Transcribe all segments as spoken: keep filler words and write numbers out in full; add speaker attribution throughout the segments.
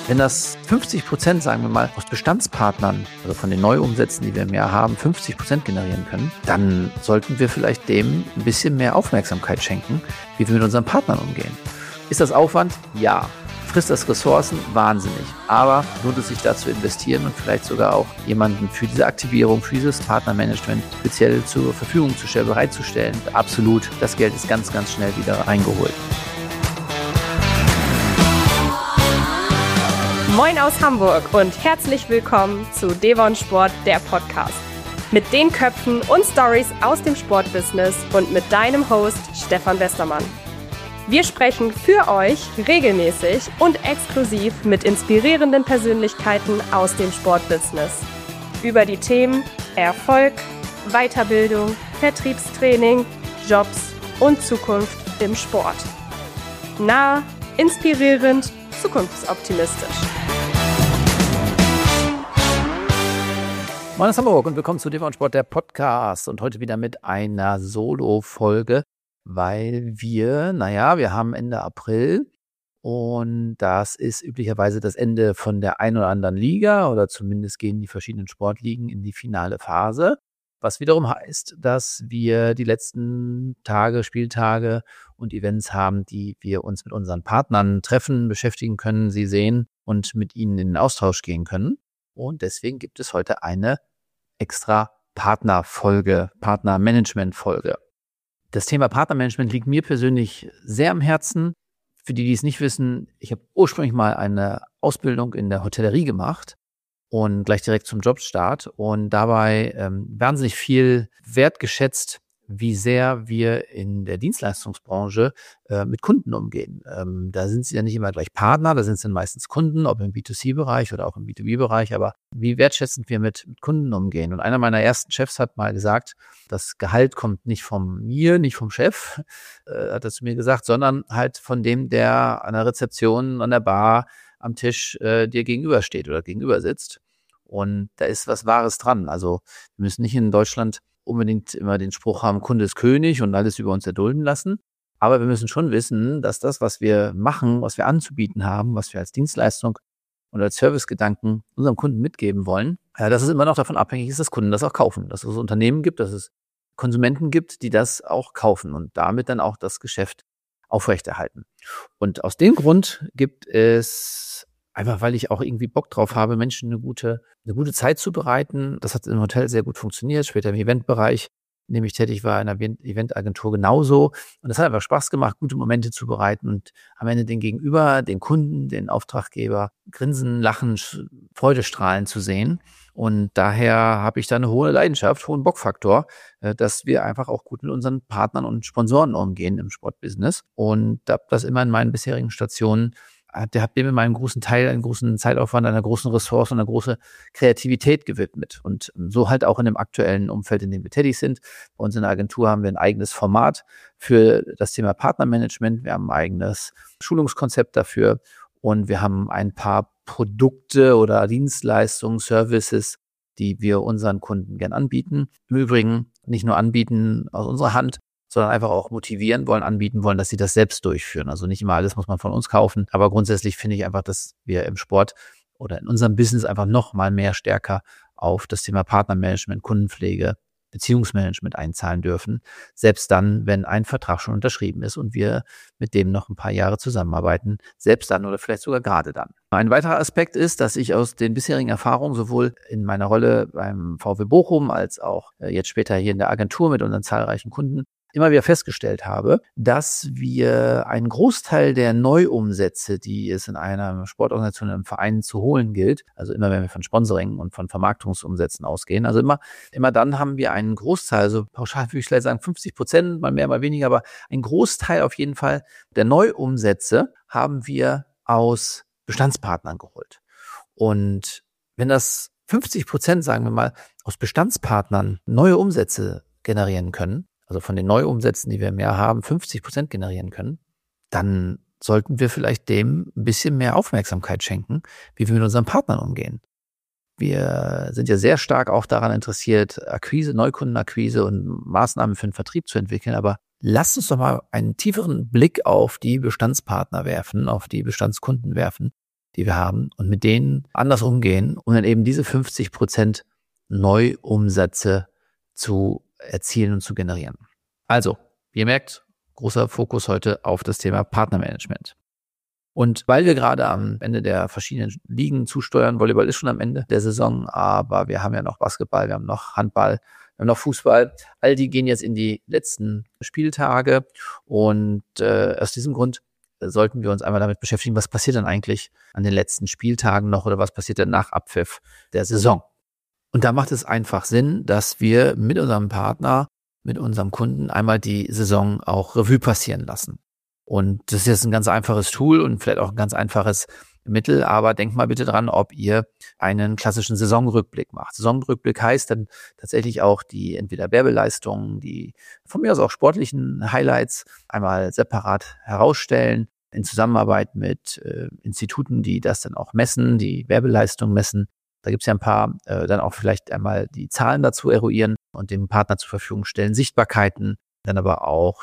Speaker 1: Wenn das fünfzig Prozent, sagen wir mal, aus Bestandspartnern, also von den Neuumsätzen, die wir im Jahr haben, fünfzig Prozent generieren können, dann sollten wir vielleicht dem ein bisschen mehr Aufmerksamkeit schenken, wie wir mit unseren Partnern umgehen. Ist das Aufwand? Ja. Frisst das Ressourcen? Wahnsinnig. Aber lohnt es sich da zu investieren und vielleicht sogar auch jemanden für diese Aktivierung, für dieses Partnermanagement speziell zur Verfügung zu stellen, bereitzustellen? Absolut. Das Geld ist ganz, ganz schnell wieder reingeholt.
Speaker 2: Moin aus Hamburg und herzlich willkommen zu Devon Sport, der Podcast. Mit den Köpfen und Stories aus dem Sportbusiness und mit deinem Host Stefan Westermann. Wir sprechen für euch regelmäßig und exklusiv mit inspirierenden Persönlichkeiten aus dem Sportbusiness über die Themen Erfolg, Weiterbildung, Vertriebstraining, Jobs und Zukunft im Sport. Nah, inspirierend, zukunftsoptimistisch.
Speaker 1: Moin aus Hamburg und willkommen zu Devon Sport, der Podcast. Und heute wieder mit einer Solo-Folge, weil wir, naja, wir haben Ende April und das ist üblicherweise das Ende von der ein oder anderen Liga oder zumindest gehen die verschiedenen Sportligen in die finale Phase. Was wiederum heißt, dass wir die letzten Tage, Spieltage und Events haben, die wir uns mit unseren Partnern treffen, beschäftigen können, sie sehen und mit ihnen in den Austausch gehen können. Und deswegen gibt es heute eine extra Partnerfolge, Partnermanagement-Folge. Das Thema Partnermanagement liegt mir persönlich sehr am Herzen. Für die, die es nicht wissen, ich habe ursprünglich mal eine Ausbildung in der Hotellerie gemacht und gleich direkt zum Jobstart und dabei ähm, wahnsinnig viel wertgeschätzt, wie sehr wir in der Dienstleistungsbranche äh, mit Kunden umgehen. Ähm, da sind sie ja nicht immer gleich Partner, da sind es dann meistens Kunden, ob im B zwei C Bereich oder auch im B zwei B Bereich, aber wie wertschätzend wir mit, mit Kunden umgehen. Und einer meiner ersten Chefs hat mal gesagt, das Gehalt kommt nicht von mir, nicht vom Chef, äh, hat er zu mir gesagt, sondern halt von dem, der an der Rezeption, an der Bar, am Tisch äh, dir gegenübersteht oder gegenüber sitzt. Und da ist was Wahres dran. Also wir müssen nicht in Deutschland unbedingt immer den Spruch haben, Kunde ist König und alles über uns erdulden lassen. Aber wir müssen schon wissen, dass das, was wir machen, was wir anzubieten haben, was wir als Dienstleistung und als Servicegedanken unserem Kunden mitgeben wollen, ja, dass es immer noch davon abhängig ist, dass Kunden das auch kaufen. Dass es Unternehmen gibt, dass es Konsumenten gibt, die das auch kaufen und damit dann auch das Geschäft aufrechterhalten. Und aus dem Grund gibt es, einfach weil ich auch irgendwie Bock drauf habe, Menschen eine gute, eine gute Zeit zu bereiten. Das hat im Hotel sehr gut funktioniert, später im Eventbereich, in dem ich tätig war, in einer Eventagentur genauso. Und das hat einfach Spaß gemacht, gute Momente zu bereiten und am Ende den Gegenüber, den Kunden, den Auftraggeber grinsen, lachen, Freude strahlen zu sehen. Und daher habe ich da eine hohe Leidenschaft, hohen Bockfaktor, dass wir einfach auch gut mit unseren Partnern und Sponsoren umgehen im Sportbusiness. Und habe das immer in meinen bisherigen Stationen Der hat dem in meinem großen Teil, einen großen Zeitaufwand, einer großen Ressource und einer großen Kreativität gewidmet. Und so halt auch in dem aktuellen Umfeld, in dem wir tätig sind. Bei uns in der Agentur haben wir ein eigenes Format für das Thema Partnermanagement. Wir haben ein eigenes Schulungskonzept dafür und wir haben ein paar Produkte oder Dienstleistungen, Services, die wir unseren Kunden gern anbieten. Im Übrigen nicht nur anbieten aus unserer Hand, sondern einfach auch motivieren wollen, anbieten wollen, dass sie das selbst durchführen. Also nicht immer alles muss man von uns kaufen, aber grundsätzlich finde ich einfach, dass wir im Sport oder in unserem Business einfach noch mal mehr stärker auf das Thema Partnermanagement, Kundenpflege, Beziehungsmanagement einzahlen dürfen. Selbst dann, wenn ein Vertrag schon unterschrieben ist und wir mit dem noch ein paar Jahre zusammenarbeiten, selbst dann oder vielleicht sogar gerade dann. Ein weiterer Aspekt ist, dass ich aus den bisherigen Erfahrungen sowohl in meiner Rolle beim VfB Bochum als auch jetzt später hier in der Agentur mit unseren zahlreichen Kunden immer wieder festgestellt habe, dass wir einen Großteil der Neuumsätze, die es in einer Sportorganisation, einem Verein zu holen gilt, also immer wenn wir von Sponsoring und von Vermarktungsumsätzen ausgehen, also immer, immer dann haben wir einen Großteil, also pauschal würde ich vielleicht sagen fünfzig Prozent, mal mehr, mal weniger, aber ein Großteil auf jeden Fall der Neuumsätze haben wir aus Bestandspartnern geholt. Und wenn das fünfzig Prozent, sagen wir mal, aus Bestandspartnern neue Umsätze generieren können, also von den Neuumsätzen, die wir im Jahr haben, fünfzig Prozent generieren können, dann sollten wir vielleicht dem ein bisschen mehr Aufmerksamkeit schenken, wie wir mit unseren Partnern umgehen. Wir sind ja sehr stark auch daran interessiert, Akquise, Neukundenakquise und Maßnahmen für den Vertrieb zu entwickeln, aber lasst uns doch mal einen tieferen Blick auf die Bestandspartner werfen, auf die Bestandskunden werfen die wir haben und mit denen anders umgehen, um dann eben diese fünfzig Prozent Neuumsätze zu erzielen und zu generieren. Also, wie ihr merkt, großer Fokus heute auf das Thema Partnermanagement. Und weil wir gerade am Ende der verschiedenen Ligen zusteuern, Volleyball ist schon am Ende der Saison, aber wir haben ja noch Basketball, wir haben noch Handball, wir haben noch Fußball. All die gehen jetzt in die letzten Spieltage und äh, aus diesem Grund sollten wir uns einmal damit beschäftigen, was passiert dann eigentlich an den letzten Spieltagen noch oder was passiert dann nach Abpfiff der Saison. Und da macht es einfach Sinn, dass wir mit unserem Partner, mit unserem Kunden einmal die Saison auch Revue passieren lassen. Und das ist jetzt ein ganz einfaches Tool und vielleicht auch ein ganz einfaches Mittel, aber denkt mal bitte dran, ob ihr einen klassischen Saisonrückblick macht. Saisonrückblick heißt dann tatsächlich auch die entweder Werbeleistungen, die von mir aus auch sportlichen Highlights einmal separat herausstellen, in Zusammenarbeit mit äh, Instituten, die das dann auch messen, die Werbeleistung messen. Da gibt es ja ein paar, äh, dann auch vielleicht einmal die Zahlen dazu eruieren und dem Partner zur Verfügung stellen, Sichtbarkeiten, dann aber auch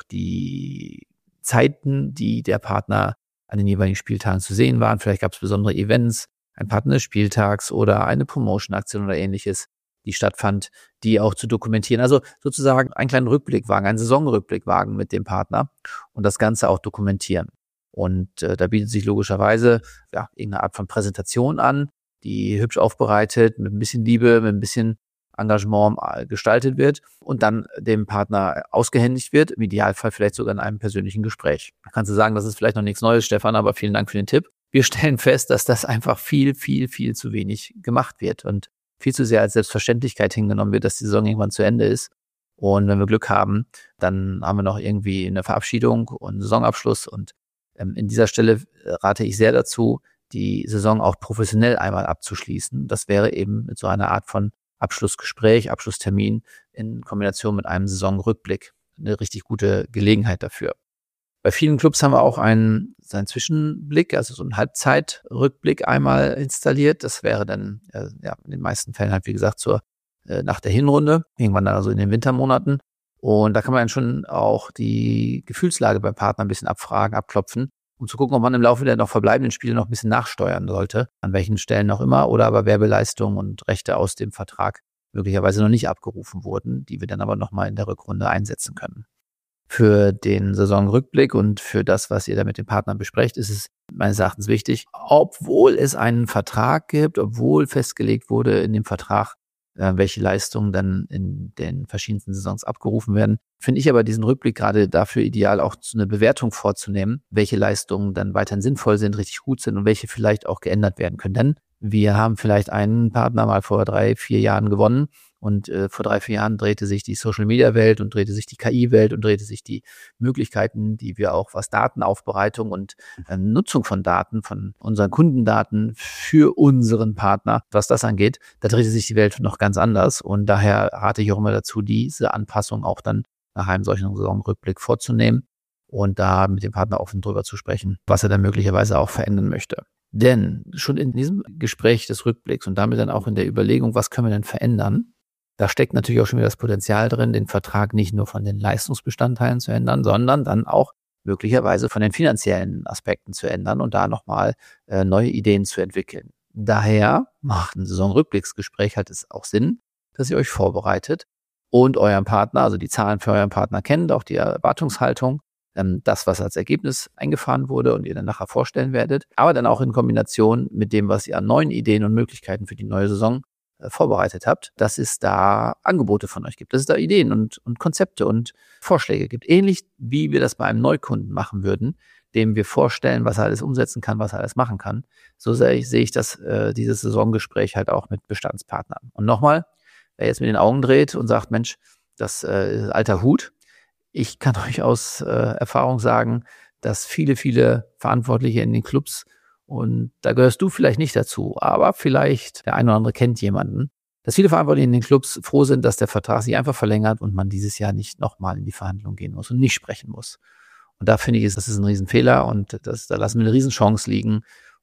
Speaker 1: die Zeiten, die der Partner an den jeweiligen Spieltagen zu sehen waren. Vielleicht gab es besondere Events, ein Partner des Spieltags oder eine Promotion-Aktion oder ähnliches, die stattfand, die auch zu dokumentieren. Also sozusagen einen kleinen Rückblick wagen, einen Saisonrückblick wagen mit dem Partner und das Ganze auch dokumentieren. Und äh, da bietet sich logischerweise ja, irgendeine Art von Präsentation an, die hübsch aufbereitet, mit ein bisschen Liebe, mit ein bisschen Engagement gestaltet wird und dann dem Partner ausgehändigt wird, im Idealfall vielleicht sogar in einem persönlichen Gespräch. Da kannst du sagen, das ist vielleicht noch nichts Neues, Stefan, aber vielen Dank für den Tipp. Wir stellen fest, dass das einfach viel, viel, viel zu wenig gemacht wird und viel zu sehr als Selbstverständlichkeit hingenommen wird, dass die Saison irgendwann zu Ende ist. Und wenn wir Glück haben, dann haben wir noch irgendwie eine Verabschiedung und einen Saisonabschluss. Und ähm, in dieser Stelle rate ich sehr dazu, die Saison auch professionell einmal abzuschließen. Das wäre eben mit so einer Art von Abschlussgespräch, Abschlusstermin in Kombination mit einem Saisonrückblick eine richtig gute Gelegenheit dafür. Bei vielen Clubs haben wir auch einen, einen Zwischenblick, also so einen Halbzeitrückblick einmal installiert. Das wäre dann äh, ja in den meisten Fällen halt, wie gesagt, zur äh, nach der Hinrunde, irgendwann dann also in den Wintermonaten. Und da kann man dann schon auch die Gefühlslage beim Partner ein bisschen abfragen, abklopfen, um zu gucken, ob man im Laufe der noch verbleibenden Spiele noch ein bisschen nachsteuern sollte, an welchen Stellen auch immer, oder aber Werbeleistungen und Rechte aus dem Vertrag möglicherweise noch nicht abgerufen wurden, die wir dann aber nochmal in der Rückrunde einsetzen können. Für den Saisonrückblick und für das, was ihr da mit dem Partner besprecht, ist es meines Erachtens wichtig, obwohl es einen Vertrag gibt, obwohl festgelegt wurde in dem Vertrag, welche Leistungen dann in den verschiedensten Saisons abgerufen werden. Finde ich aber diesen Rückblick gerade dafür ideal, auch so eine Bewertung vorzunehmen, welche Leistungen dann weiterhin sinnvoll sind, richtig gut sind und welche vielleicht auch geändert werden können. Denn wir haben vielleicht einen Partner mal vor drei, vier Jahren gewonnen und äh, vor drei, vier Jahren drehte sich die Social-Media-Welt und drehte sich die K I-Welt und drehte sich die Möglichkeiten, die wir auch was Datenaufbereitung und äh, Nutzung von Daten, von unseren Kundendaten für unseren Partner, was das angeht, da drehte sich die Welt noch ganz anders und daher rate ich auch immer dazu, diese Anpassung auch dann nach einem solchen Saisonrückblick vorzunehmen und da mit dem Partner offen drüber zu sprechen, was er dann möglicherweise auch verändern möchte. Denn schon in diesem Gespräch des Rückblicks und damit dann auch in der Überlegung, was können wir denn verändern, da steckt natürlich auch schon wieder das Potenzial drin, den Vertrag nicht nur von den Leistungsbestandteilen zu ändern, sondern dann auch möglicherweise von den finanziellen Aspekten zu ändern und da nochmal äh, neue Ideen zu entwickeln. Daher macht ein Saisonrückblicksgespräch halt es auch Sinn, dass ihr euch vorbereitet und euren Partner, also die Zahlen für euren Partner kennt, auch die Erwartungshaltung, ähm, das, was als Ergebnis eingefahren wurde und ihr dann nachher vorstellen werdet, aber dann auch in Kombination mit dem, was ihr an neuen Ideen und Möglichkeiten für die neue Saison vorbereitet habt, dass es da Angebote von euch gibt, dass es da Ideen und, und Konzepte und Vorschläge gibt. Ähnlich wie wir das bei einem Neukunden machen würden, dem wir vorstellen, was er alles umsetzen kann, was er alles machen kann. So sehe ich, sehe ich das, äh, dieses Saisongespräch halt auch mit Bestandspartnern. Und nochmal, wer jetzt mit den Augen dreht und sagt, Mensch, das äh, ist alter Hut. Ich kann euch aus äh, Erfahrung sagen, dass viele, viele Verantwortliche in den Clubs, und da gehörst du vielleicht nicht dazu, aber vielleicht der eine oder andere kennt jemanden, dass viele Verantwortliche in den Clubs froh sind, dass der Vertrag sich einfach verlängert und man dieses Jahr nicht nochmal in die Verhandlung gehen muss und nicht sprechen muss. Und da finde ich, das ist ein Riesenfehler und das, da lassen wir eine Riesenchance liegen.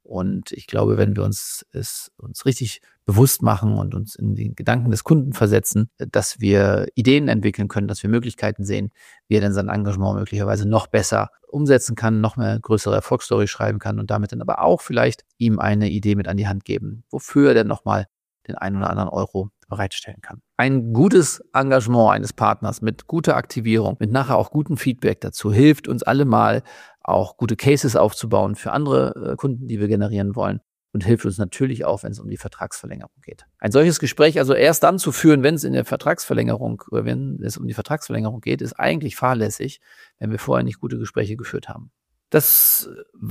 Speaker 1: Und ich glaube, wenn wir uns es uns richtig bewusst machen und uns in den Gedanken des Kunden versetzen, dass wir Ideen entwickeln können, dass wir Möglichkeiten sehen, wie er denn sein Engagement möglicherweise noch besser umsetzen kann, noch mehr größere Erfolgsstory schreiben kann und damit dann aber auch vielleicht ihm eine Idee mit an die Hand geben, wofür er denn nochmal den einen oder anderen Euro bereitstellen kann. Ein gutes Engagement eines Partners mit guter Aktivierung, mit nachher auch gutem Feedback dazu, hilft uns alle mal auch gute Cases aufzubauen für andere äh, Kunden, die wir generieren wollen und hilft uns natürlich auch, wenn es um die Vertragsverlängerung geht. Ein solches Gespräch also erst dann zu führen, wenn es in der Vertragsverlängerung oder wenn es um die Vertragsverlängerung geht, ist eigentlich fahrlässig, wenn wir vorher nicht gute Gespräche geführt haben. Das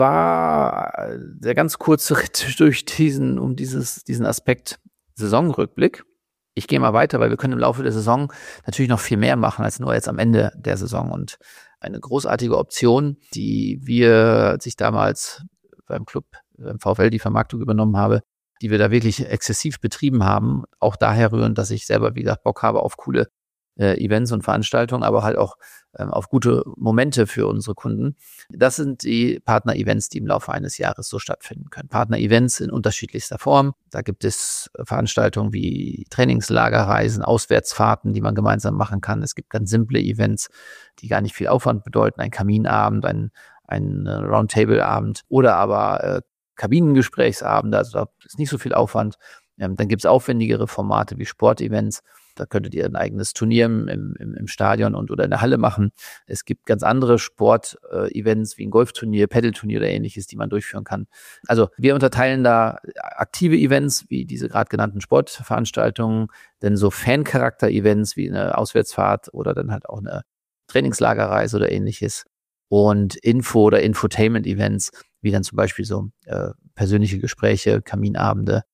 Speaker 1: war der ganz kurze Ritt durch diesen, um dieses, diesen Aspekt Saisonrückblick. Ich gehe mal weiter, weil wir können im Laufe der Saison natürlich noch viel mehr machen als nur jetzt am Ende der Saison. Und eine großartige Option, die wir, als ich damals beim Club, beim VfL die Vermarktung übernommen habe, die wir da wirklich exzessiv betrieben haben, auch daher rühren, dass ich selber, wie gesagt, Bock habe auf coole äh, Events und Veranstaltungen, aber halt auch ähm, auf gute Momente für unsere Kunden. Das sind die Partner-Events, die im Laufe eines Jahres so stattfinden können. Partner-Events in unterschiedlichster Form. Da gibt es Veranstaltungen wie Trainingslagerreisen, Auswärtsfahrten, die man gemeinsam machen kann. Es gibt ganz simple Events, die gar nicht viel Aufwand bedeuten. Ein Kaminabend, ein, ein Roundtable-Abend oder aber äh, Kabinengesprächsabende. Also da ist nicht so viel Aufwand. Ähm, dann gibt es aufwendigere Formate wie Sportevents. Da könntet ihr ein eigenes Turnier im, im, im Stadion und oder in der Halle machen. Es gibt ganz andere Sport-Events äh, wie ein Golfturnier, Paddelturnier oder ähnliches, die man durchführen kann. Also wir unterteilen da aktive Events wie diese gerade genannten Sportveranstaltungen, denn so Fan-Charakter-Events wie eine Auswärtsfahrt oder dann halt auch eine Trainingslagerreise oder ähnliches und Info- oder Infotainment-Events wie dann zum Beispiel so äh, persönliche Gespräche, Kaminabende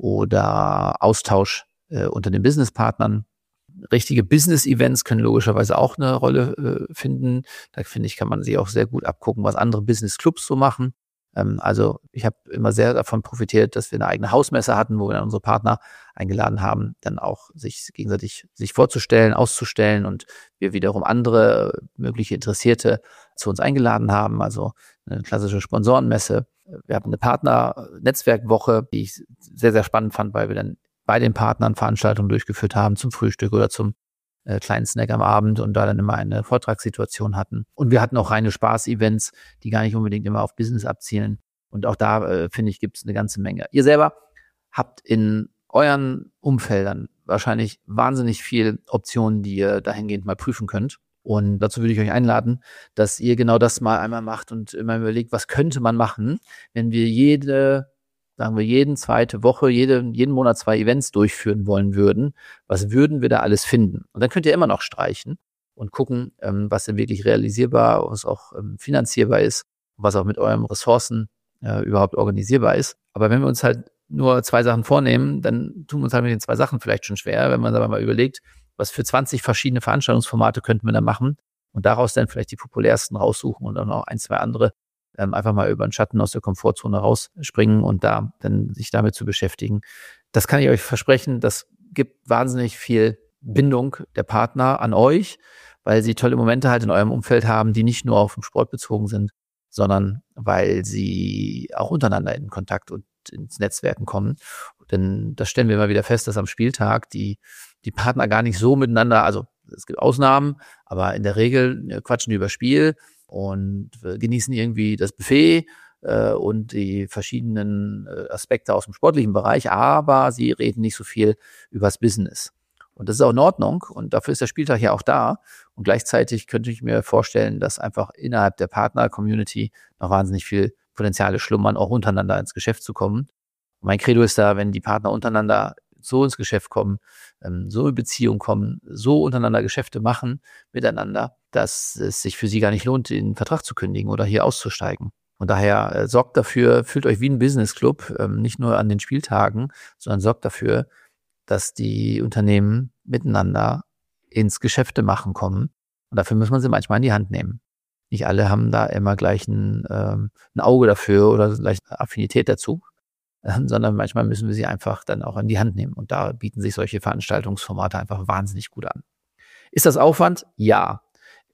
Speaker 1: oder Austausch unter den Businesspartnern. Richtige Business-Events können logischerweise auch eine Rolle äh, finden. Da finde ich, kann man sich auch sehr gut abgucken, was andere Business-Clubs so machen. Ähm, also ich habe immer sehr davon profitiert, dass wir eine eigene Hausmesse hatten, wo wir dann unsere Partner eingeladen haben, dann auch sich gegenseitig sich vorzustellen, auszustellen und wir wiederum andere mögliche Interessierte zu uns eingeladen haben. Also eine klassische Sponsorenmesse. Wir haben eine Partner-Netzwerkwoche, die ich sehr, sehr spannend fand, weil wir dann bei den Partnern Veranstaltungen durchgeführt haben zum Frühstück oder zum äh, kleinen Snack am Abend und da dann immer eine Vortragssituation hatten. Und wir hatten auch reine Spaß-Events, die gar nicht unbedingt immer auf Business abzielen. Und auch da, äh, finde ich, gibt es eine ganze Menge. Ihr selber habt in euren Umfeldern wahrscheinlich wahnsinnig viele Optionen, die ihr dahingehend mal prüfen könnt. Und dazu würde ich euch einladen, dass ihr genau das mal einmal macht und immer überlegt, was könnte man machen, wenn wir jede sagen wir, jeden zweite Woche, jede, jeden Monat zwei Events durchführen wollen würden, was würden wir da alles finden? Und dann könnt ihr immer noch streichen und gucken, ähm, was denn wirklich realisierbar, was auch ähm, finanzierbar ist, was auch mit euren Ressourcen äh, überhaupt organisierbar ist. Aber wenn wir uns halt nur zwei Sachen vornehmen, dann tun wir uns halt mit den zwei Sachen vielleicht schon schwer, wenn man aber mal überlegt, was für zwanzig verschiedene Veranstaltungsformate könnten wir da machen und daraus dann vielleicht die populärsten raussuchen und dann noch ein, zwei andere Ähm, einfach mal über den Schatten aus der Komfortzone rausspringen und da dann sich damit zu beschäftigen. Das kann ich euch versprechen, das gibt wahnsinnig viel Bindung der Partner an euch, weil sie tolle Momente halt in eurem Umfeld haben, die nicht nur auf den Sport bezogen sind, sondern weil sie auch untereinander in Kontakt und ins Netzwerken kommen. Denn das stellen wir immer wieder fest, dass am Spieltag die, die Partner gar nicht so miteinander, also es gibt Ausnahmen, aber in der Regel quatschen die über Spiel und genießen irgendwie das Buffet äh, und die verschiedenen äh, Aspekte aus dem sportlichen Bereich, aber sie reden nicht so viel übers Business. Und das ist auch in Ordnung und dafür ist der Spieltag ja auch da. Und gleichzeitig könnte ich mir vorstellen, dass einfach innerhalb der Partner-Community noch wahnsinnig viel Potenziale schlummern, auch untereinander ins Geschäft zu kommen. Und mein Credo ist da, wenn die Partner untereinander so ins Geschäft kommen, so in Beziehung kommen, so untereinander Geschäfte machen miteinander, dass es sich für sie gar nicht lohnt, den Vertrag zu kündigen oder hier auszusteigen. Und daher äh, sorgt dafür, fühlt euch wie ein Business-Club, ähm, nicht nur an den Spieltagen, sondern sorgt dafür, dass die Unternehmen miteinander ins Geschäfte machen kommen. Und dafür muss man sie manchmal in die Hand nehmen. Nicht alle haben da immer gleich ein, ähm, ein Auge dafür oder gleich eine Affinität dazu. sondern manchmal müssen wir sie einfach dann auch in die Hand nehmen. Und da bieten sich solche Veranstaltungsformate einfach wahnsinnig gut an. Ist das Aufwand? Ja.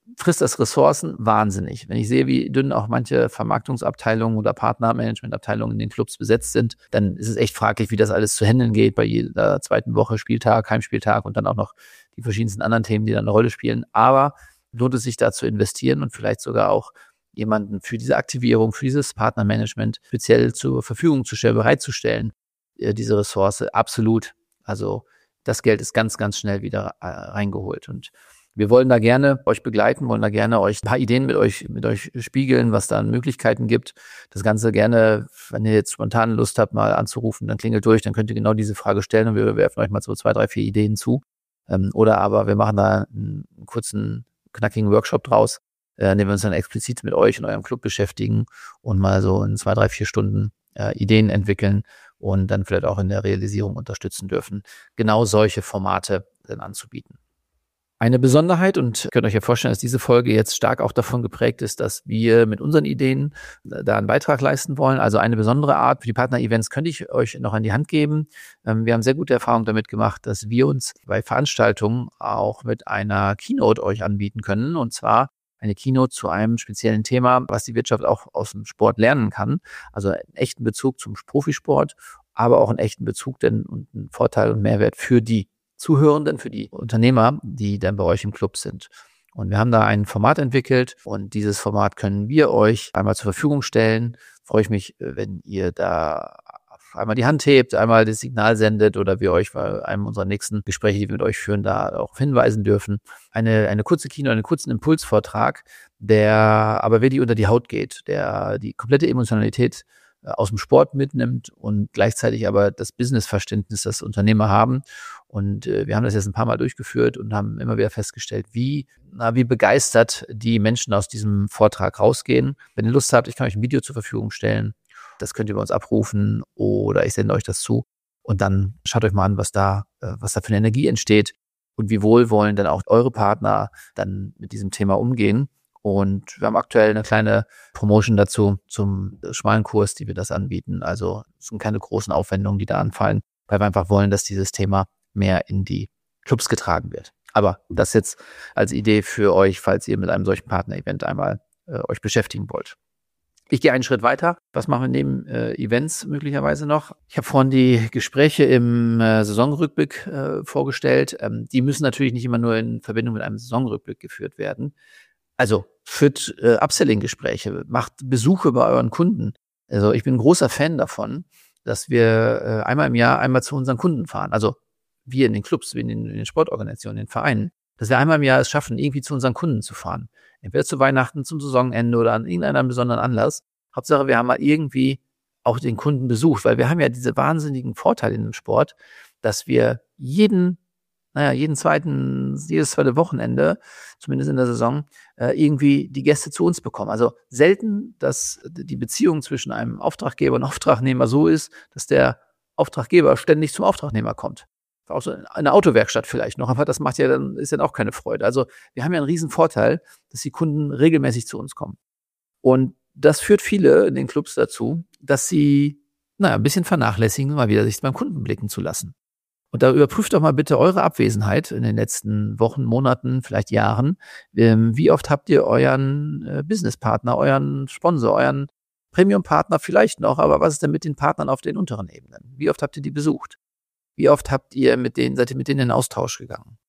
Speaker 1: frisst das Ressourcen wahnsinnig. Wenn ich sehe, wie dünn auch manche Vermarktungsabteilungen oder Partnermanagementabteilungen in den Clubs besetzt sind, dann ist es echt fraglich, wie das alles zu handeln geht bei jeder zweiten Woche, Spieltag, Heimspieltag und dann auch noch die verschiedensten anderen Themen, die dann eine Rolle spielen. Aber lohnt es sich da zu investieren und vielleicht sogar auch jemanden für diese Aktivierung, für dieses Partnermanagement speziell zur Verfügung zu stellen, bereitzustellen, diese Ressource, absolut. Also das Geld ist ganz, ganz schnell wieder äh, reingeholt. Und wir wollen da gerne euch begleiten, wollen da gerne euch ein paar Ideen mit euch, mit euch spiegeln, was da an Möglichkeiten gibt. Das Ganze gerne, wenn ihr jetzt spontan Lust habt, mal anzurufen, dann klingelt durch, dann könnt ihr genau diese Frage stellen und wir werfen euch mal so zwei, drei, vier Ideen zu. Ähm, oder aber wir machen da einen, einen kurzen, knackigen Workshop draus, äh, in dem wir uns dann explizit mit euch und eurem Club beschäftigen und mal so in zwei, drei, vier Stunden äh, Ideen entwickeln und dann vielleicht auch in der Realisierung unterstützen dürfen, genau solche Formate dann anzubieten. Eine Besonderheit, und ihr könnt euch ja vorstellen, dass diese Folge jetzt stark auch davon geprägt ist, dass wir mit unseren Ideen da einen Beitrag leisten wollen. Also eine besondere Art für die Partner-Events könnte ich euch noch an die Hand geben. Wir haben sehr gute Erfahrungen damit gemacht, dass wir uns bei Veranstaltungen auch mit einer Keynote euch anbieten können. Und zwar eine Keynote zu einem speziellen Thema, was die Wirtschaft auch aus dem Sport lernen kann. Also einen echten Bezug zum Profisport, aber auch einen echten Bezug denn, und einen Vorteil und Mehrwert für die Zuhörenden, für die Unternehmer, die dann bei euch im Club sind. Und wir haben da ein Format entwickelt und dieses Format können wir euch einmal zur Verfügung stellen. Freue ich mich, wenn ihr da einmal die Hand hebt, einmal das Signal sendet oder wir euch bei einem unserer nächsten Gespräche, die wir mit euch führen, da auch hinweisen dürfen. Eine, eine kurze Kino, einen kurzen Impulsvortrag, der aber wirklich unter die Haut geht, der die komplette Emotionalität aus dem Sport mitnimmt und gleichzeitig aber das Businessverständnis, das Unternehmer haben. Und äh, wir haben das jetzt ein paar Mal durchgeführt und haben immer wieder festgestellt, wie, na, wie begeistert die Menschen aus diesem Vortrag rausgehen. Wenn ihr Lust habt, ich kann euch ein Video zur Verfügung stellen. Das könnt ihr bei uns abrufen oder ich sende euch das zu. Und dann schaut euch mal an, was da, äh, was da für eine Energie entsteht und wie wohlwollend dann auch eure Partner dann mit diesem Thema umgehen. Und wir haben aktuell eine kleine Promotion dazu zum schmalen Kurs, die wir das anbieten. Also es sind keine großen Aufwendungen, die da anfallen, weil wir einfach wollen, dass dieses Thema mehr in die Clubs getragen wird. Aber das jetzt als Idee für euch, falls ihr mit einem solchen Partner-Event einmal äh, euch beschäftigen wollt. Ich gehe einen Schritt weiter. Was machen wir neben äh, Events möglicherweise noch? Ich habe vorhin die Gespräche im äh, Saisonrückblick äh, vorgestellt. Ähm, die müssen natürlich nicht immer nur in Verbindung mit einem Saisonrückblick geführt werden. Also führt äh, Upselling-Gespräche, macht Besuche bei euren Kunden. Also ich bin ein großer Fan davon, dass wir äh, einmal im Jahr einmal zu unseren Kunden fahren. Also wir in den Clubs, wir in den, in den Sportorganisationen, in den Vereinen, dass wir einmal im Jahr es schaffen, irgendwie zu unseren Kunden zu fahren. Entweder zu Weihnachten, zum Saisonende oder an irgendeinem besonderen Anlass. Hauptsache, wir haben mal irgendwie auch den Kunden besucht, weil wir haben ja diese wahnsinnigen Vorteile in dem Sport, dass wir jeden naja, jeden zweiten, jedes zweite Wochenende, zumindest in der Saison, äh, irgendwie die Gäste zu uns bekommen. Also selten, dass die Beziehung zwischen einem Auftraggeber und Auftragnehmer so ist, dass der Auftraggeber ständig zum Auftragnehmer kommt. Auch so eine Autowerkstatt vielleicht noch, aber das macht ja dann, ist dann auch keine Freude. Also wir haben ja einen riesen Vorteil, dass die Kunden regelmäßig zu uns kommen. Und das führt viele in den Clubs dazu, dass sie, naja, ein bisschen vernachlässigen, mal wieder sich beim Kunden blicken zu lassen. Und da überprüft doch mal bitte eure Abwesenheit in den letzten Wochen, Monaten, vielleicht Jahren. Wie oft habt ihr euren Businesspartner, euren Sponsor, euren Premium-Partner vielleicht noch, aber was ist denn mit den Partnern auf den unteren Ebenen? Wie oft habt ihr die besucht? Wie oft habt ihr mit denen, seid ihr mit denen in den Austausch gegangen?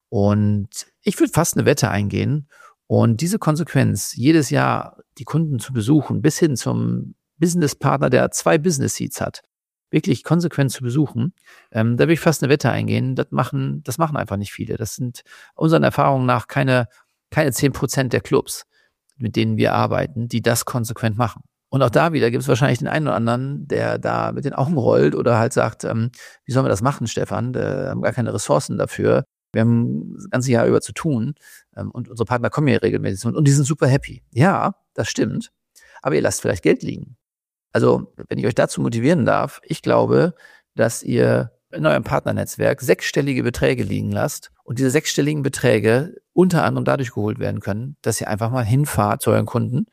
Speaker 1: Und ich würde fast eine Wette eingehen und diese Konsequenz, jedes Jahr die Kunden zu besuchen, bis hin zum Businesspartner, der zwei Business Seats hat, wirklich konsequent zu besuchen, ähm, da will ich fast eine Wette eingehen. Das machen, das machen einfach nicht viele. Das sind unseren Erfahrungen nach keine, keine zehn Prozent der Clubs, mit denen wir arbeiten, die das konsequent machen. Und auch da wieder gibt es wahrscheinlich den einen oder anderen, der da mit den Augen rollt oder halt sagt, ähm, wie sollen wir das machen, Stefan? Wir haben gar keine Ressourcen dafür. Wir haben das ganze Jahr über zu tun ähm, und unsere Partner kommen hier regelmäßig und die sind super happy. Ja, das stimmt. Aber ihr lasst vielleicht Geld liegen. Also, wenn ich euch dazu motivieren darf, ich glaube, dass ihr in eurem Partnernetzwerk sechsstellige Beträge liegen lasst und diese sechsstelligen Beträge unter anderem dadurch geholt werden können, dass ihr einfach mal hinfahrt zu euren Kunden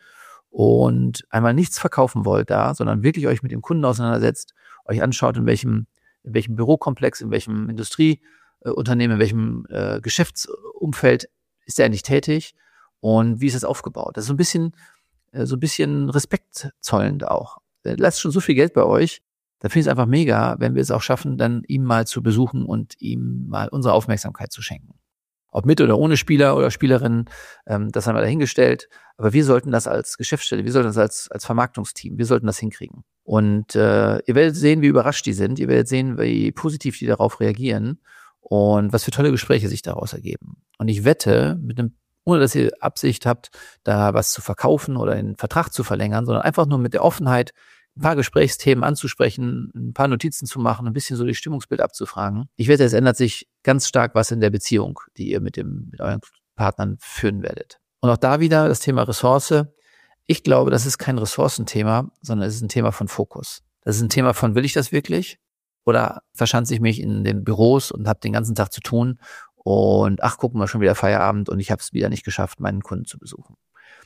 Speaker 1: und einmal nichts verkaufen wollt da, sondern wirklich euch mit dem Kunden auseinandersetzt, euch anschaut, in welchem, in welchem Bürokomplex, in welchem Industrieunternehmen, in welchem äh, Geschäftsumfeld ist er eigentlich tätig Und wie ist das aufgebaut? Das ist so ein bisschen, so ein bisschen respektzollend auch. Er lässt schon so viel Geld bei euch. Da finde ich es einfach mega, wenn wir es auch schaffen, dann ihm mal zu besuchen und ihm mal unsere Aufmerksamkeit zu schenken. Ob mit oder ohne Spieler oder Spielerinnen, ähm, das haben wir dahingestellt. Aber wir sollten das als Geschäftsstelle, wir sollten das als, als Vermarktungsteam, wir sollten das hinkriegen. Und äh, ihr werdet sehen, wie überrascht die sind. Ihr werdet sehen, wie positiv die darauf reagieren und was für tolle Gespräche sich daraus ergeben. Und ich wette, mit einem, ohne dass ihr Absicht habt, da was zu verkaufen oder einen Vertrag zu verlängern, sondern einfach nur mit der Offenheit, ein paar Gesprächsthemen anzusprechen, ein paar Notizen zu machen, ein bisschen so das Stimmungsbild abzufragen. Ich wette, es ändert sich ganz stark was in der Beziehung, die ihr mit dem, mit euren Partnern führen werdet. Und auch da wieder das Thema Ressource. Ich glaube, das ist kein Ressourcenthema, sondern es ist ein Thema von Fokus. Das ist ein Thema von, will ich das wirklich? Oder verschanze ich mich in den Büros und habe den ganzen Tag zu tun und ach, gucken wir schon wieder Feierabend und ich habe es wieder nicht geschafft, meinen Kunden zu besuchen.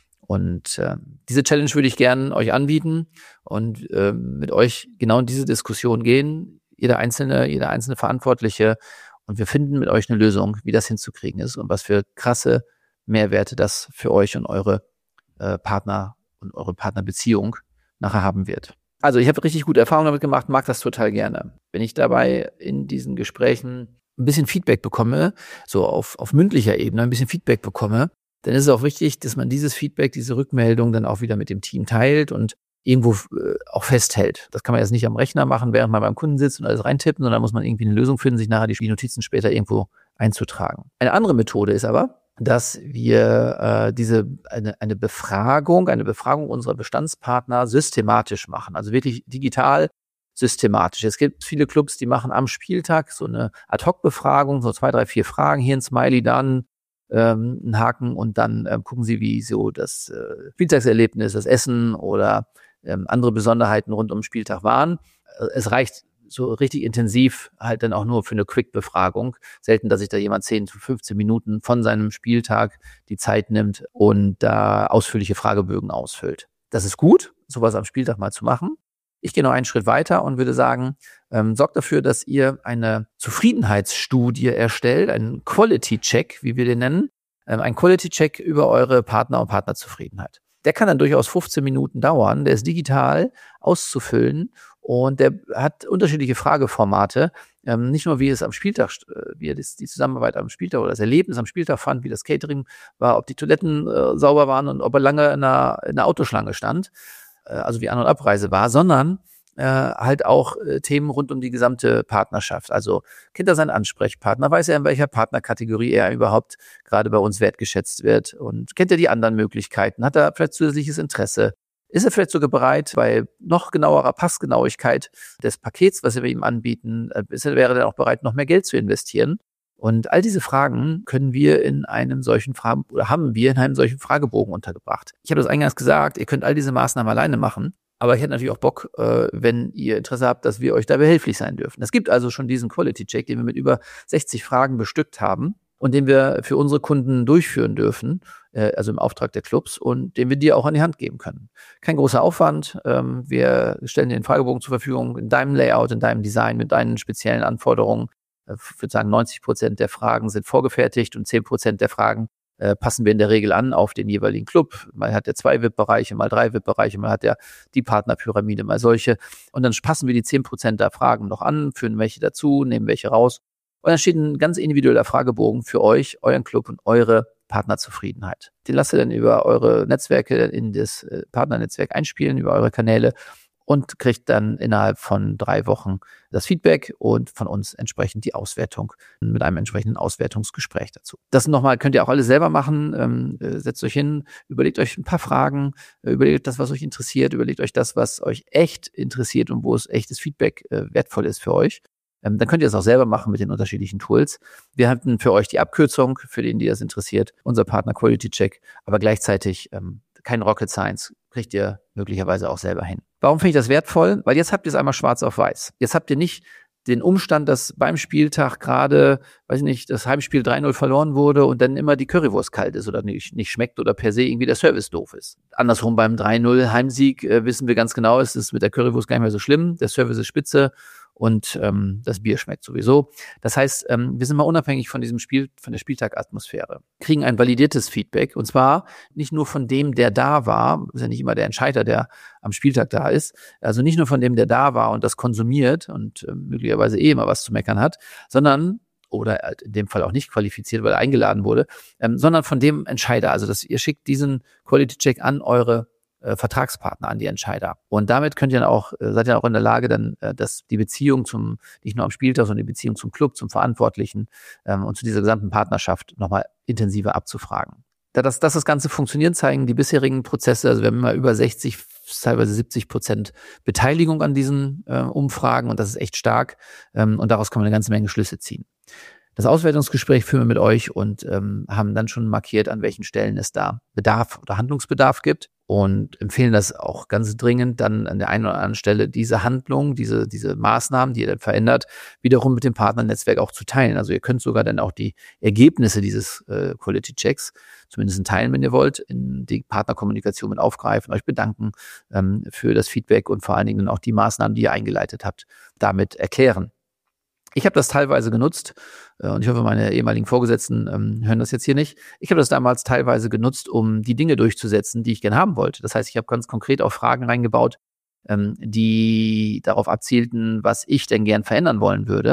Speaker 1: Und äh, diese Challenge würde ich gerne euch anbieten und äh, mit euch genau in diese Diskussion gehen, jeder einzelne, jeder einzelne Verantwortliche. Und wir finden mit euch eine Lösung, wie das hinzukriegen ist und was für krasse Mehrwerte das für euch und eure äh, Partner und eure Partnerbeziehung nachher haben wird. Also ich habe richtig gute Erfahrungen damit gemacht, mag das total gerne. Wenn ich dabei in diesen Gesprächen ein bisschen Feedback bekomme, so auf, auf mündlicher Ebene ein bisschen Feedback bekomme, dann ist es auch wichtig, dass man dieses Feedback, diese Rückmeldung dann auch wieder mit dem Team teilt und irgendwo äh, auch festhält. Das kann man jetzt nicht am Rechner machen, während man beim Kunden sitzt und alles reintippen, sondern muss man irgendwie eine Lösung finden, sich nachher die Notizen später irgendwo einzutragen. Eine andere Methode ist aber, dass wir äh, diese eine, eine Befragung, eine Befragung unserer Bestandspartner systematisch machen, also wirklich digital systematisch. Es gibt viele Clubs, die machen am Spieltag so eine Ad-Hoc-Befragung, so zwei, drei, vier Fragen, hier ein Smiley, dann ähm, einen Haken und dann ähm, gucken sie, wie so das äh, Spieltagserlebnis, das Essen oder ähm, andere Besonderheiten rund um den Spieltag waren. Äh, es reicht so richtig intensiv halt dann auch nur für eine Quick-Befragung. Selten, dass sich da jemand zehn zu fünfzehn Minuten von seinem Spieltag die Zeit nimmt und da ausführliche Fragebögen ausfüllt. Das ist gut, sowas am Spieltag mal zu machen. Ich gehe noch einen Schritt weiter und würde sagen, ähm, sorgt dafür, dass ihr eine Zufriedenheitsstudie erstellt, einen Quality-Check, wie wir den nennen, ähm, ein Quality-Check über eure Partner und Partnerzufriedenheit. Der kann dann durchaus fünfzehn Minuten dauern, der ist digital auszufüllen und der hat unterschiedliche Frageformate, ähm, nicht nur wie es am Spieltag, wie das, die Zusammenarbeit am Spieltag oder das Erlebnis am Spieltag fand, wie das Catering war, ob die Toiletten äh, sauber waren und ob er lange in einer, in einer Autoschlange stand, also wie An- und Abreise war, sondern äh, halt auch äh, Themen rund um die gesamte Partnerschaft. Also kennt er seinen Ansprechpartner, weiß er, in welcher Partnerkategorie er überhaupt gerade bei uns wertgeschätzt wird und kennt er die anderen Möglichkeiten, hat er vielleicht zusätzliches Interesse, ist er vielleicht sogar bereit, bei noch genauerer Passgenauigkeit des Pakets, was wir ihm anbieten, äh, ist er, wäre er auch bereit, noch mehr Geld zu investieren. Und all diese Fragen können wir in einem solchen Fragen oder haben wir in einem solchen Fragebogen untergebracht. Ich habe das eingangs gesagt, ihr könnt all diese Maßnahmen alleine machen, aber ich hätte natürlich auch Bock, äh, wenn ihr Interesse habt, dass wir euch da behilflich sein dürfen. Es gibt also schon diesen Quality-Check, den wir mit über sechzig Fragen bestückt haben und den wir für unsere Kunden durchführen dürfen, äh, also im Auftrag der Clubs und den wir dir auch an die Hand geben können. Kein großer Aufwand. Ähm, wir stellen dir den Fragebogen zur Verfügung in deinem Layout, in deinem Design, mit deinen speziellen Anforderungen. Ich würde sagen, neunzig Prozent der Fragen sind vorgefertigt und zehn Prozent der Fragen äh, passen wir in der Regel an auf den jeweiligen Club. Mal hat der zwei V I P-Bereiche, mal drei V I P-Bereiche, mal hat der die Partnerpyramide, mal solche. Und dann passen wir die zehn Prozent der Fragen noch an, führen welche dazu, nehmen welche raus. Und dann steht ein ganz individueller Fragebogen für euch, euren Club und eure Partnerzufriedenheit. Den lasst ihr dann über eure Netzwerke in das Partnernetzwerk einspielen, über eure Kanäle. Und kriegt dann innerhalb von drei Wochen das Feedback und von uns entsprechend die Auswertung mit einem entsprechenden Auswertungsgespräch dazu. Das nochmal könnt ihr auch alle selber machen. Ähm, setzt euch hin, überlegt euch ein paar Fragen, überlegt das, was euch interessiert, überlegt euch das, was euch echt interessiert und wo es echtes Feedback äh, wertvoll ist für euch. Ähm, dann könnt ihr das auch selber machen mit den unterschiedlichen Tools. Wir hatten für euch die Abkürzung, für den, die das interessiert, unser Partner Quality Check, aber gleichzeitig ähm, kein Rocket Science, kriegt ihr möglicherweise auch selber hin. Warum finde ich das wertvoll? Weil jetzt habt ihr es einmal schwarz auf weiß. Jetzt habt ihr nicht den Umstand, dass beim Spieltag gerade, weiß ich nicht, das Heimspiel drei null verloren wurde und dann immer die Currywurst kalt ist oder nicht, nicht schmeckt oder per se irgendwie der Service doof ist. Andersrum beim drei null Heimsieg äh, wissen wir ganz genau, es ist mit der Currywurst gar nicht mehr so schlimm, der Service ist spitze und ähm, das Bier schmeckt sowieso. Das heißt, ähm, wir sind mal unabhängig von diesem Spiel, von der Spieltagatmosphäre, kriegen ein validiertes Feedback und zwar nicht nur von dem, der da war, ist ja nicht immer der Entscheider, der am Spieltag da ist, also nicht nur von dem, der da war und das konsumiert und äh, möglicherweise eh immer was zu meckern hat, sondern oder in dem Fall auch nicht qualifiziert, weil er eingeladen wurde, ähm, sondern von dem Entscheider. Also dass ihr schickt diesen Quality-Check an eure äh, Vertragspartner, an die Entscheider. Und damit könnt ihr dann auch, äh, seid ihr auch in der Lage, dann äh, dass die Beziehung zum, nicht nur am Spieltag, sondern die Beziehung zum Club, zum Verantwortlichen ähm, und zu dieser gesamten Partnerschaft nochmal intensiver abzufragen. Da das, dass das Ganze funktioniert, zeigen die bisherigen Prozesse. Also wir haben immer über sechzig, teilweise siebzig Prozent Beteiligung an diesen äh, Umfragen und das ist echt stark. Ähm, und daraus kann man eine ganze Menge Schlüsse ziehen. Das Auswertungsgespräch führen wir mit euch und ähm, haben dann schon markiert, an welchen Stellen es da Bedarf oder Handlungsbedarf gibt und empfehlen das auch ganz dringend, dann an der einen oder anderen Stelle diese Handlung, diese diese Maßnahmen, die ihr dann verändert, wiederum mit dem Partnernetzwerk auch zu teilen. Also ihr könnt sogar dann auch die Ergebnisse dieses äh, Quality Checks zumindest in Teilen, wenn ihr wollt, in die Partnerkommunikation mit aufgreifen, euch bedanken ähm, für das Feedback und vor allen Dingen auch die Maßnahmen, die ihr eingeleitet habt, damit erklären. Ich habe das teilweise genutzt äh, und ich hoffe, meine ehemaligen Vorgesetzten ähm, hören das jetzt hier nicht. Ich habe das damals teilweise genutzt, um die Dinge durchzusetzen, die ich gerne haben wollte. Das heißt, ich habe ganz konkret auch Fragen reingebaut, ähm, die darauf abzielten, was ich denn gern verändern wollen würde.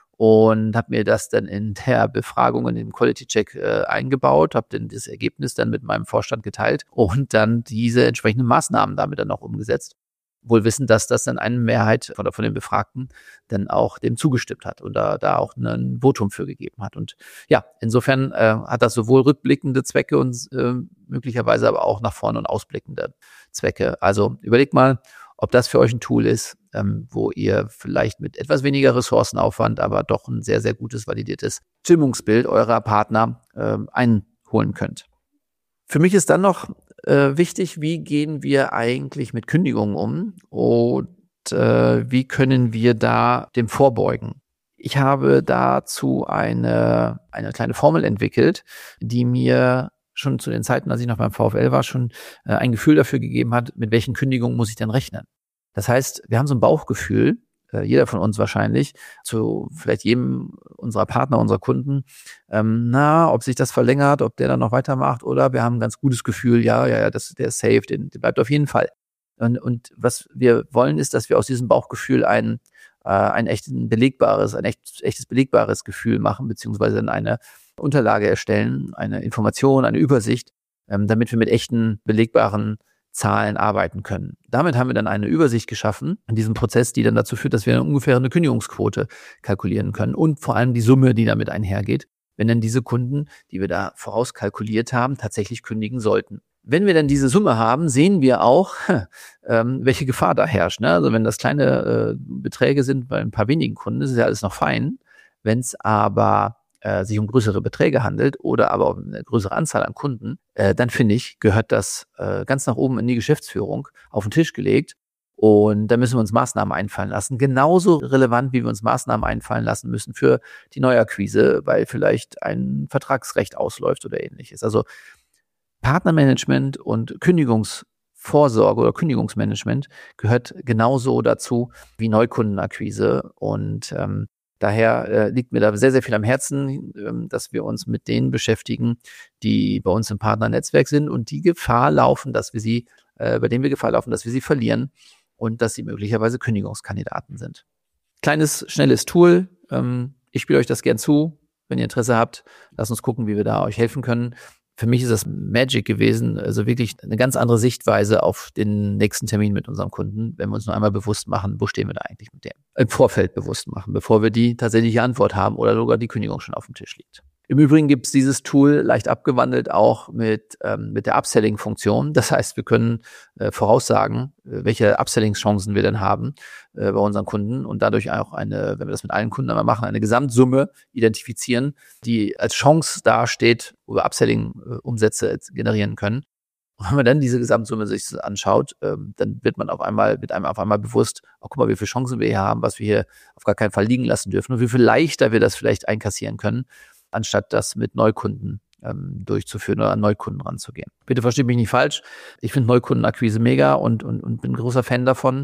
Speaker 1: Und habe mir das dann in der Befragung, in dem Quality-Check äh, eingebaut, habe dann das Ergebnis dann mit meinem Vorstand geteilt und dann diese entsprechenden Maßnahmen damit dann auch umgesetzt. Wohl wissend, dass das dann eine Mehrheit von, von den Befragten dann auch dem zugestimmt hat und da, da auch ein Votum für gegeben hat. Und ja, insofern äh, hat das sowohl rückblickende Zwecke und äh, möglicherweise aber auch nach vorne und ausblickende Zwecke. Also überlegt mal, ob das für euch ein Tool ist, ähm, wo ihr vielleicht mit etwas weniger Ressourcenaufwand, aber doch ein sehr, sehr gutes, validiertes Stimmungsbild eurer Partner äh, einholen könnt. Für mich ist dann noch äh, wichtig, wie gehen wir eigentlich mit Kündigungen um und äh, wie können wir da dem vorbeugen. Ich habe dazu eine, eine kleine Formel entwickelt, die mir schon zu den Zeiten, als ich noch beim VfL war, schon äh, ein Gefühl dafür gegeben hat, mit welchen Kündigungen muss ich denn rechnen. Das heißt, wir haben so ein Bauchgefühl, äh, jeder von uns wahrscheinlich, zu vielleicht jedem unserer Partner, unserer Kunden, ähm, na, ob sich das verlängert, ob der dann noch weitermacht oder wir haben ein ganz gutes Gefühl, ja, ja, ja, das, der ist safe, der, der bleibt auf jeden Fall. Und, und was wir wollen, ist, dass wir aus diesem Bauchgefühl ein, äh, ein echtes belegbares, ein echt, echtes belegbares Gefühl machen, beziehungsweise dann eine Unterlage erstellen, eine Information, eine Übersicht, ähm, damit wir mit echten, belegbaren Zahlen arbeiten können. Damit haben wir dann eine Übersicht geschaffen in diesem Prozess, die dann dazu führt, dass wir ungefähr eine Kündigungsquote kalkulieren können und vor allem die Summe, die damit einhergeht, wenn dann diese Kunden, die wir da vorauskalkuliert haben, tatsächlich kündigen sollten. Wenn wir dann diese Summe haben, sehen wir auch, ähm, welche Gefahr da herrscht. Ne? Also wenn das kleine äh, Beträge sind bei ein paar wenigen Kunden, ist ja alles noch fein. Wenn es aber äh, sich um größere Beträge handelt oder aber um eine größere Anzahl an Kunden, äh, dann finde ich, gehört das äh, ganz nach oben in die Geschäftsführung auf den Tisch gelegt. Und da müssen wir uns Maßnahmen einfallen lassen. Genauso relevant, wie wir uns Maßnahmen einfallen lassen müssen für die Neuakquise, weil vielleicht ein Vertragsrecht ausläuft oder ähnliches. Also Partnermanagement und Kündigungsvorsorge oder Kündigungsmanagement gehört genauso dazu wie Neukundenakquise. Und ähm, daher äh, liegt mir da sehr, sehr viel am Herzen, ähm, dass wir uns mit denen beschäftigen, die bei uns im Partnernetzwerk sind und die Gefahr laufen, dass wir sie, äh, bei denen wir Gefahr laufen, dass wir sie verlieren und dass sie möglicherweise Kündigungskandidaten sind. Kleines, schnelles Tool. Ähm, ich spiele euch das gern zu. Wenn ihr Interesse habt, lasst uns gucken, wie wir da euch helfen können. Für mich ist das Magic gewesen, also wirklich eine ganz andere Sichtweise auf den nächsten Termin mit unserem Kunden, wenn wir uns nur einmal bewusst machen, wo stehen wir da eigentlich mit dem. Im Vorfeld bewusst machen, bevor wir die tatsächliche Antwort haben oder sogar die Kündigung schon auf dem Tisch liegt. Im Übrigen gibt es dieses Tool leicht abgewandelt auch mit ähm, mit der Upselling-Funktion. Das heißt, wir können äh, voraussagen, äh, welche Upselling-Chancen wir denn haben äh, bei unseren Kunden und dadurch auch eine, wenn wir das mit allen Kunden einmal machen, eine Gesamtsumme identifizieren, die als Chance dasteht, wo wir Upselling-Umsätze generieren können. Und wenn man dann diese Gesamtsumme sich anschaut, ähm, dann wird man auf einmal, wird einem auf einmal bewusst, oh, guck mal, wie viele Chancen wir hier haben, was wir hier auf gar keinen Fall liegen lassen dürfen und wie viel leichter wir das vielleicht einkassieren können, anstatt das mit Neukunden ähm, durchzuführen oder an Neukunden ranzugehen. Bitte versteht mich nicht falsch. Ich finde Neukundenakquise mega und, und, und bin ein großer Fan davon.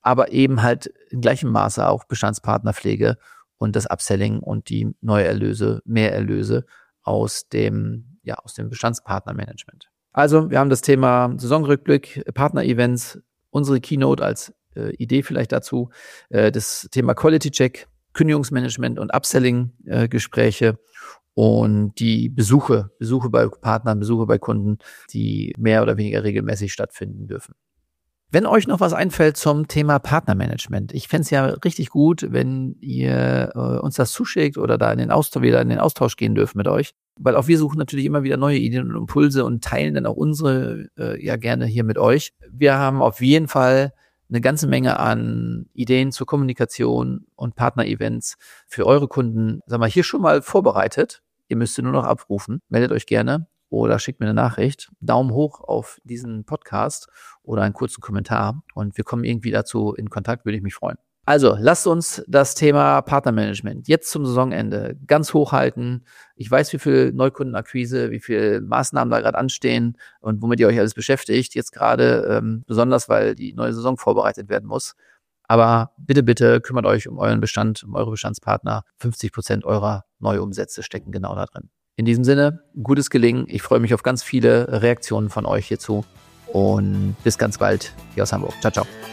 Speaker 1: aber eben halt in gleichem Maße auch Bestandspartnerpflege und das Upselling und die neue Erlöse, mehr Erlöse aus dem, ja, aus dem Bestandspartnermanagement. Also, wir haben das Thema Saisonrückblick, Partner-Events, unsere Keynote als äh, Idee vielleicht dazu, äh, das Thema Quality Check, Kündigungsmanagement und Upselling-Gespräche äh, und die Besuche, Besuche bei Partnern, Besuche bei Kunden, die mehr oder weniger regelmäßig stattfinden dürfen. Wenn euch noch was einfällt zum Thema Partnermanagement, ich fände es ja richtig gut, wenn ihr äh, uns das zuschickt oder da in den Austausch, wieder in den Austausch gehen dürfen mit euch, weil auch wir suchen natürlich immer wieder neue Ideen und Impulse und teilen dann auch unsere äh, ja gerne hier mit euch. Wir haben auf jeden Fall eine ganze Menge an Ideen zur Kommunikation und Partner-Events für eure Kunden, sagen wir, hier schon mal vorbereitet. Ihr müsst nur noch abrufen. Meldet euch gerne oder schickt mir eine Nachricht. Daumen hoch auf diesen Podcast oder einen kurzen Kommentar und wir kommen irgendwie dazu in Kontakt, würde ich mich freuen. Also, lasst uns das Thema Partnermanagement jetzt zum Saisonende ganz hoch halten. Ich weiß, wie viel Neukundenakquise, wie viel Maßnahmen da gerade anstehen und womit ihr euch alles beschäftigt. Jetzt gerade ähm, besonders, weil die neue Saison vorbereitet werden muss. Aber bitte, bitte kümmert euch um euren Bestand, um eure Bestandspartner. fünfzig Prozent eurer Neuumsätze stecken genau da drin. In diesem Sinne, gutes Gelingen. Ich freue mich auf ganz viele Reaktionen von euch hierzu. Und bis ganz bald hier aus Hamburg. Ciao, ciao.